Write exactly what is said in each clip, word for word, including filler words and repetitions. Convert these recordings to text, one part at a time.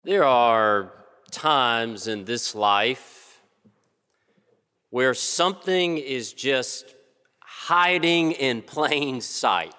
There are times in this life where something is just hiding in plain sight,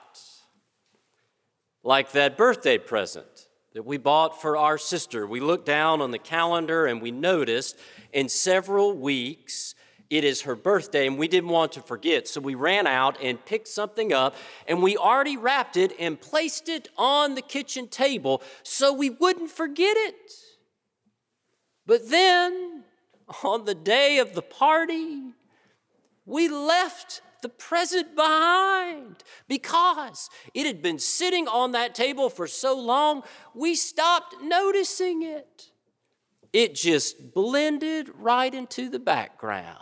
like that birthday present that we bought for our sister. We looked down on the calendar and we noticed in several weeks it is her birthday, and we didn't want to forget, so we ran out and picked something up, and we already wrapped it and placed it on the kitchen table so we wouldn't forget it. But then, on the day of the party, we left the present behind because it had been sitting on that table for so long, we stopped noticing it. It just blended right into the background.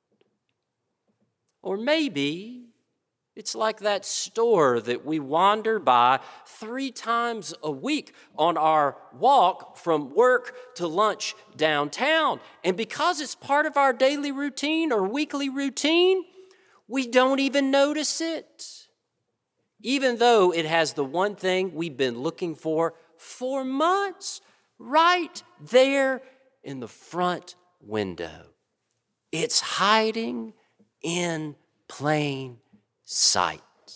Or maybe it's like that store that we wander by three times a week on our walk from work to lunch downtown. And because it's part of our daily routine or weekly routine, we don't even notice it, even though it has the one thing we've been looking for for months right there in the front window. It's hiding in plain sight.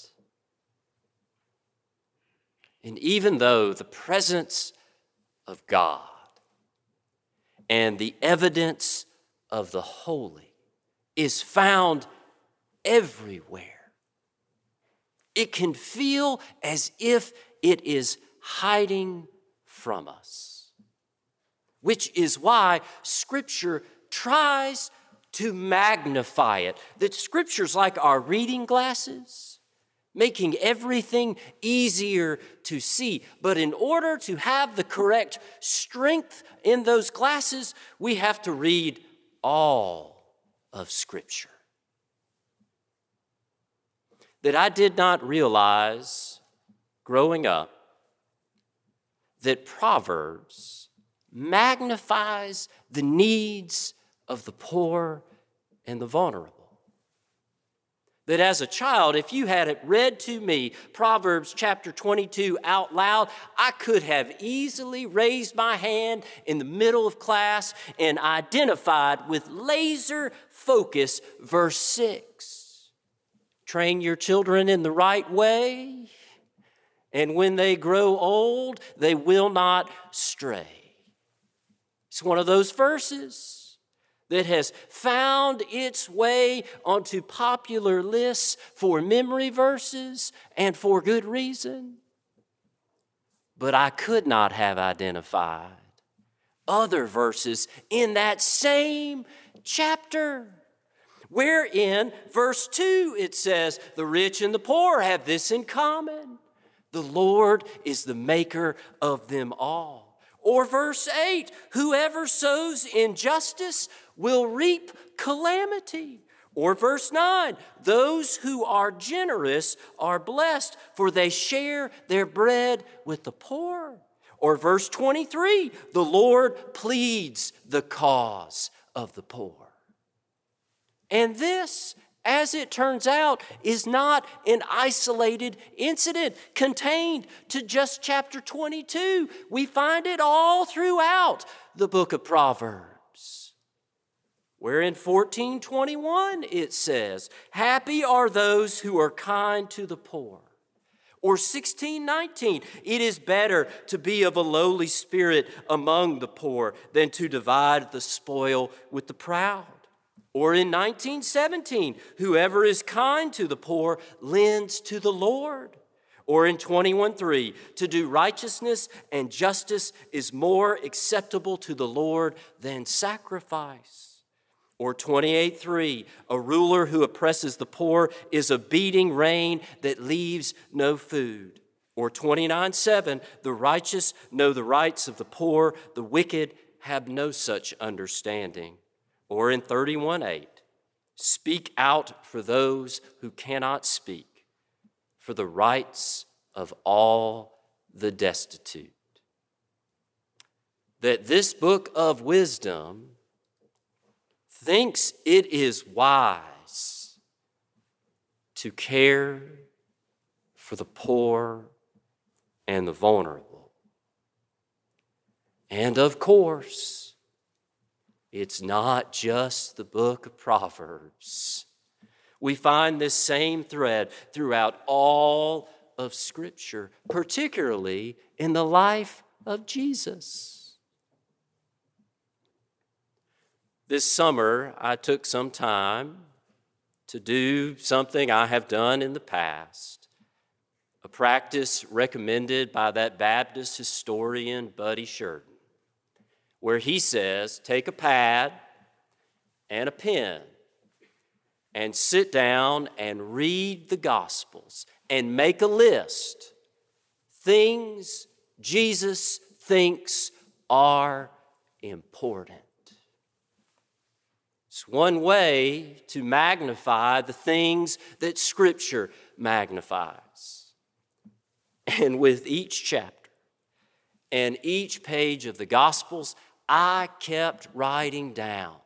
And even though the presence of God and the evidence of the holy is found everywhere, it can feel as if it is hiding from us, which is why Scripture tries to magnify it. That Scripture's like our reading glasses, making everything easier to see. But in order to have the correct strength in those glasses, we have to read all of Scripture. That I did not realize growing up that Proverbs magnifies the needs of the poor and the vulnerable. That as a child, if you had it read to me, Proverbs chapter twenty-two out loud, I could have easily raised my hand in the middle of class and identified with laser focus verse six. Train your children in the right way, and when they grow old, they will not stray. It's one of those verses that has found its way onto popular lists for memory verses and for good reason. But I could not have identified other verses in that same chapter, wherein verse two it says, the rich and the poor have this in common: the Lord is the maker of them all. Or verse eight, whoever sows injustice will reap calamity. Or verse nine, those who are generous are blessed, for they share their bread with the poor. Or verse twenty-three, the Lord pleads the cause of the poor. And this, as it turns out, is not an isolated incident contained to just chapter twenty-two. We find it all throughout the book of Proverbs, where in fourteen twenty-one it says, happy are those who are kind to the poor. Or sixteen nineteen, it is better to be of a lowly spirit among the poor than to divide the spoil with the proud. Or in nineteen seventeen, whoever is kind to the poor lends to the Lord. Or in twenty-one three, to do righteousness and justice is more acceptable to the Lord than sacrifice. Or twenty-eight three, a ruler who oppresses the poor is a beating rain that leaves no food. Or twenty-nine seven, the righteous know the rights of the poor, the wicked have no such understanding. Or in thirty-one eight, speak out for those who cannot speak, for the rights of all the destitute. That this book of wisdom thinks it is wise to care for the poor and the vulnerable. And of course, it's not just the book of Proverbs. We find this same thread throughout all of Scripture, particularly in the life of Jesus. This summer, I took some time to do something I have done in the past, a practice recommended by that Baptist historian, Buddy Sheridan, where he says, take a pad and a pen and sit down and read the Gospels and make a list. Things Jesus thinks are important. It's one way to magnify the things that Scripture magnifies. And with each chapter and each page of the Gospels, I kept writing down,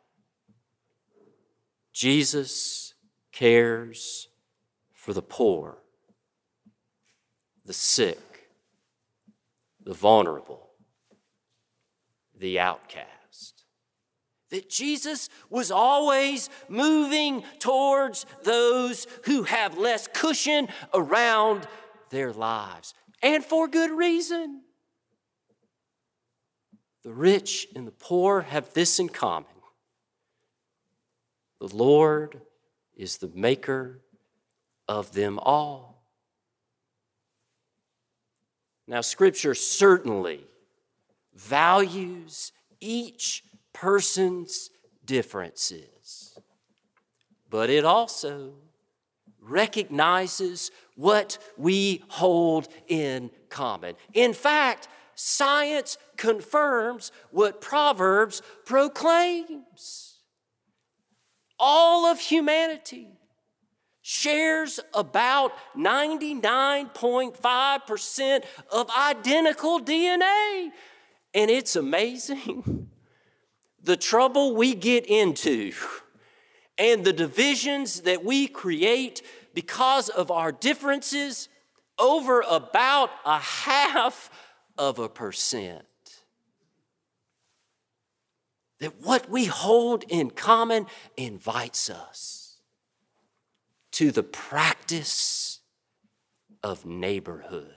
Jesus cares for the poor, the sick, the vulnerable, the outcast. That Jesus was always moving towards those who have less cushion around their lives, and for good reason. The rich and the poor have this in common. The Lord is the maker of them all. Now, Scripture certainly values each person's differences, but it also recognizes what we hold in common. In fact, science confirms what Proverbs proclaims. All of humanity shares about ninety-nine point five percent of identical D N A. And it's amazing the trouble we get into and the divisions that we create because of our differences over about a half of a percent. That what we hold in common invites us to the practice of neighborhood.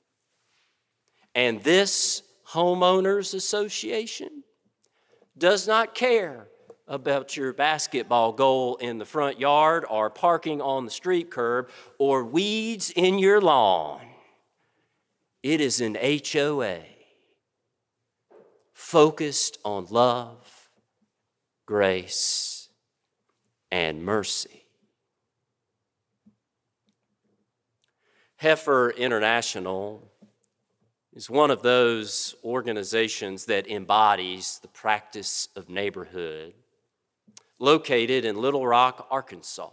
And this homeowners association does not care about your basketball goal in the front yard or parking on the street curb or weeds in your lawn. It is an H O A focused on love, grace, and mercy. Heifer International is one of those organizations that embodies the practice of neighborhood, located in Little Rock, Arkansas.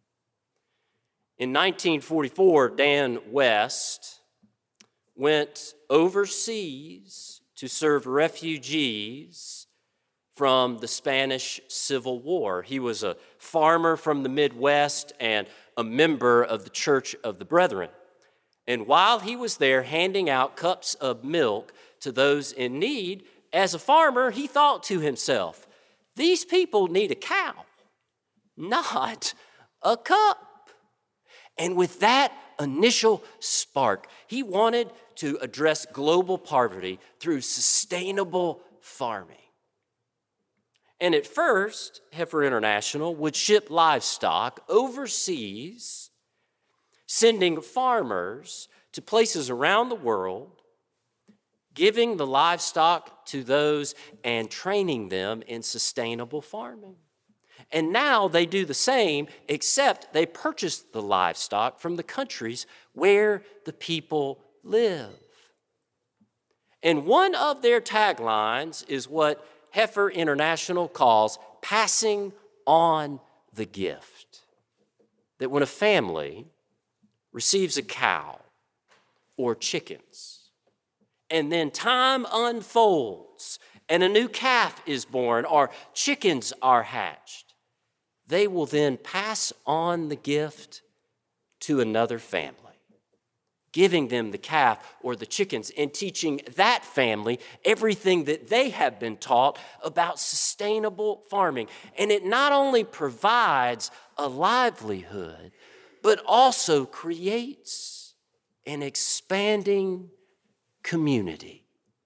In nineteen forty-four, Dan West went overseas to serve refugees from the Spanish Civil War. He was a farmer from the Midwest and a member of the Church of the Brethren. And while he was there handing out cups of milk to those in need, as a farmer, he thought to himself, these people need a cow, not a cup. And with that initial spark, he wanted to address global poverty through sustainable farming. And at first, Heifer International would ship livestock overseas, sending farmers to places around the world, giving the livestock to those and training them in sustainable farming. And now they do the same, except they purchase the livestock from the countries where the people live. And one of their taglines is what Heifer International calls passing on the gift. That when a family receives a cow or chickens, and then time unfolds and a new calf is born or chickens are hatched, they will then pass on the gift to another family. giving them the calf or the chickens and teaching that family everything that they have been taught about sustainable farming. And it not only provides a livelihood, but also creates an expanding community.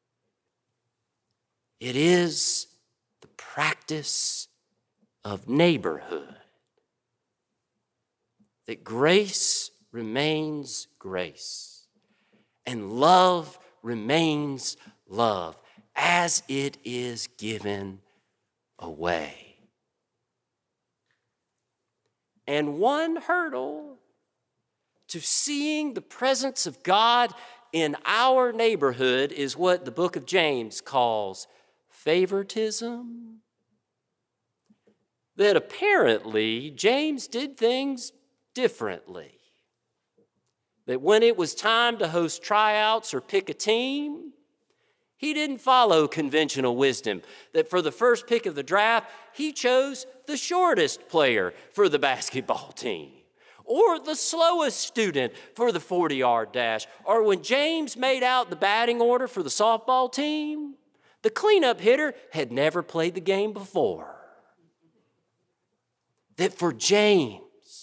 It is the practice of neighborhood. That grace remains grace, and love remains love as it is given away. And one hurdle to seeing the presence of God in our neighborhood is what the book of James calls favoritism. That apparently James did things differently. That when it was time to host tryouts or pick a team, he didn't follow conventional wisdom. That for the first pick of the draft, he chose the shortest player for the basketball team, or the slowest student for the forty-yard dash, or when James made out the batting order for the softball team, the cleanup hitter had never played the game before. That for James,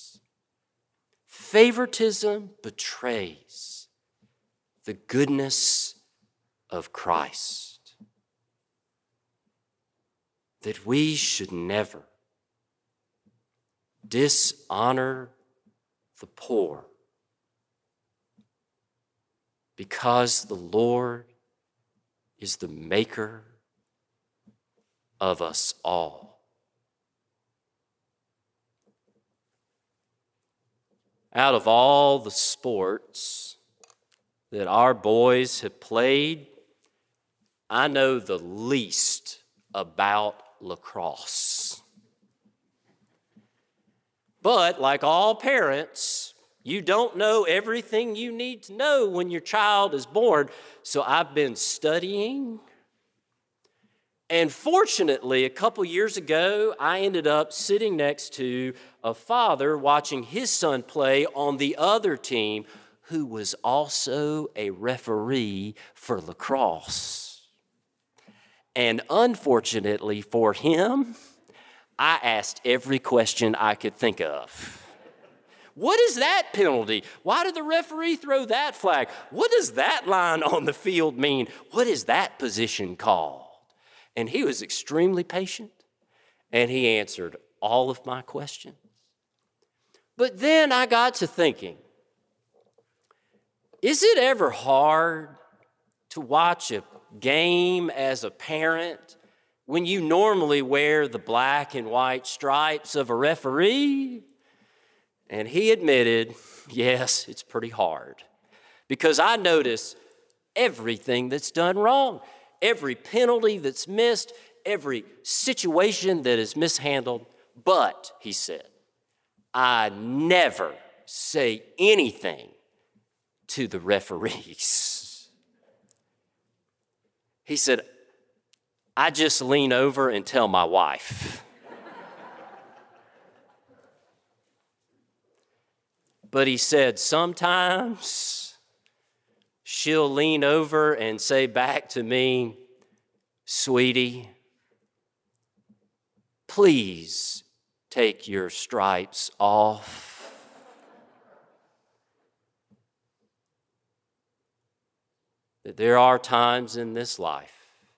favoritism betrays the goodness of Christ. That we should never dishonor the poor because the Lord is the maker of us all. Out of all the sports that our boys have played, I know the least about lacrosse. But like all parents, you don't know everything you need to know when your child is born. So I've been studying. And fortunately, a couple years ago, I ended up sitting next to a father watching his son play on the other team, who was also a referee for lacrosse. And unfortunately for him, I asked every question I could think of. What is that penalty? Why did the referee throw that flag? What does that line on the field mean? What is that position called? And he was extremely patient, and he answered all of my questions. But then I got to thinking, is it ever hard to watch a game as a parent when you normally wear the black and white stripes of a referee? And he admitted, yes, it's pretty hard, because I notice everything that's done wrong. Every penalty that's missed, every situation that is mishandled. But, he said, I never say anything to the referees. He said, I just lean over and tell my wife. But he said, sometimes she'll lean over and say back to me, sweetie, please take your stripes off. That there are times in this life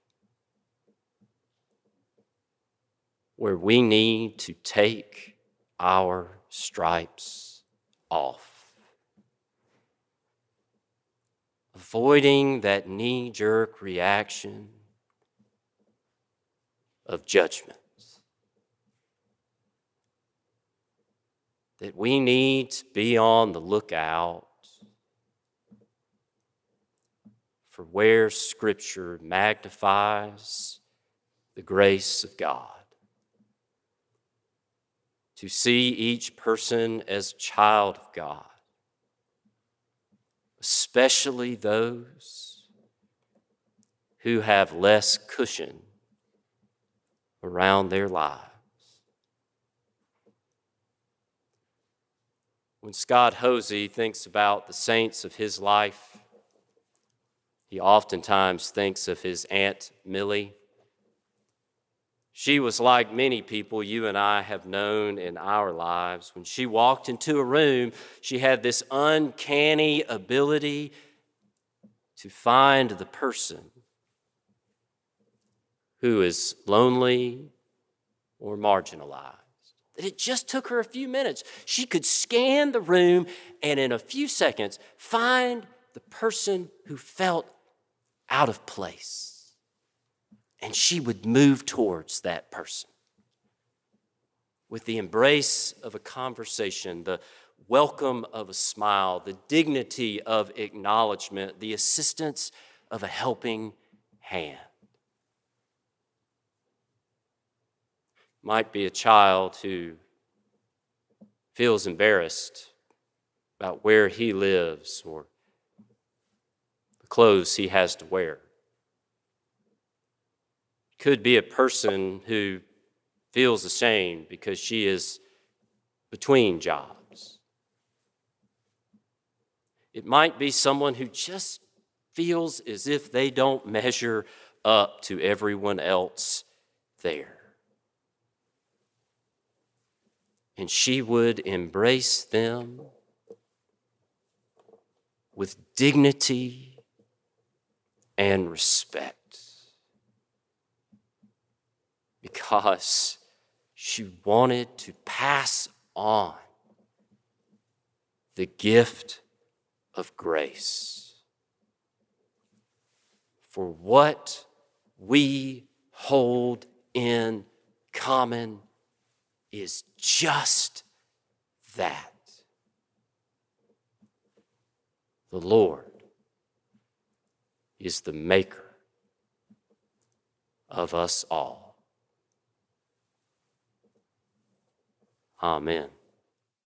where we need to take our stripes off. Avoiding that knee-jerk reaction of judgment. That we need to be on the lookout for where Scripture magnifies the grace of God. To see each person as a child of God. Especially those who have less cushion around their lives. When Scott Hosey thinks about the saints of his life, he oftentimes thinks of his Aunt Millie. She was like many people you and I have known in our lives. When she walked into a room, she had this uncanny ability to find the person who is lonely or marginalized. It just took her a few minutes. She could scan the room and in a few seconds find the person who felt out of place. And she would move towards that person with the embrace of a conversation, the welcome of a smile, the dignity of acknowledgement, the assistance of a helping hand. Might be a child who feels embarrassed about where he lives or the clothes he has to wear. Could be a person who feels ashamed because she is between jobs. It might be someone who just feels as if they don't measure up to everyone else there. And she would embrace them with dignity and respect because she wanted to pass on the gift of grace. For what we hold in common is just that. The Lord is the maker of us all. Amen.